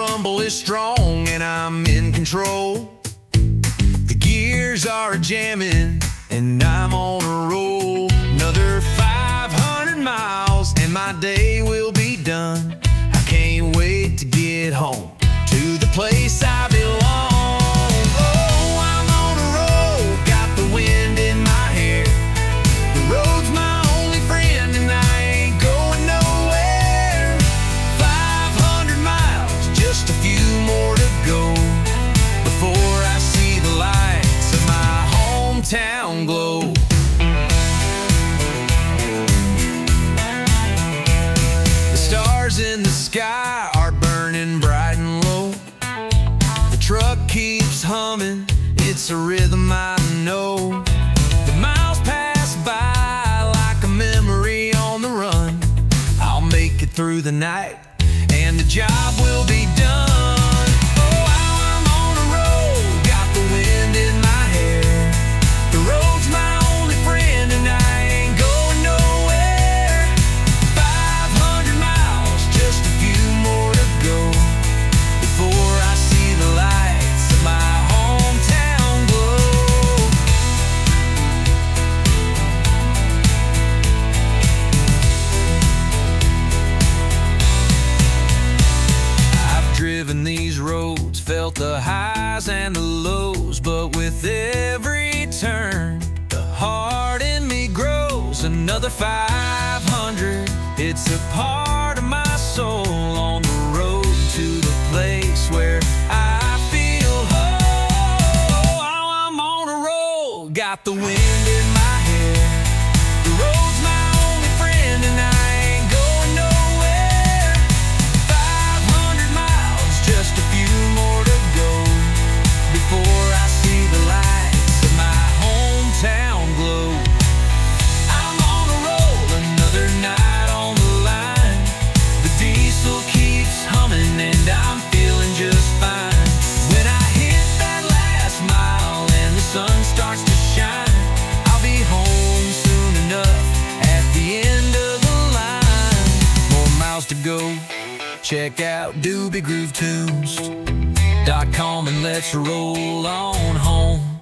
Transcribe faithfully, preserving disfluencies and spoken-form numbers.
rumble is strong and I'm in control. The gears are jamming and I'm on a roll. Another five hundred miles and my day will be done. I can't wait to get home to the place I belong. Oh, I'm on a roll, got the wind in my hair. The road's my only friend and I ain't going nowhere. five hundred miles, just a few more to go before I see the lights of my hometown glow. The stars in the sky are burning bright and low. The truck keeps humming, it's a rhythm I know. The miles pass by like a memory on the run. I'll make it through the night and the job will be done. Oh, I'm on a roll, got the wind in my hair. The road's my only friend and I ain't going nowhere. five hundred miles, just a few more to go before I see the lights of my hometown glow. I've driven these roads, felt the highs and the lows, but with every turn, the heart in me grows. Another five hundred, it's a part of my soul on the road to the place where I feel whole. Oh, I'm on a roll, got the wind in my hair. The road's my only friend and I ain't going nowhere. five hundred miles, just a few more to go before I see the lights of my hometown glow. I'm on a roll, another night on the line. The diesel keeps humming and I'm feeling just fine. When I hit that last mile and the sun starts to shine, I'll be home soon enough at the end of the line. More miles to go, check out Doobie Groove Tunes dot com and let's roll on home.